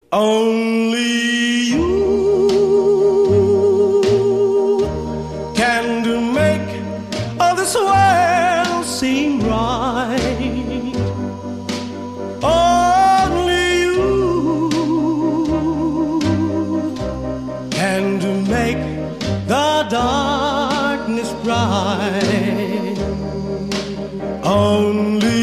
Only you can to make all this world seem right. Only you can to make the darkness bright. Only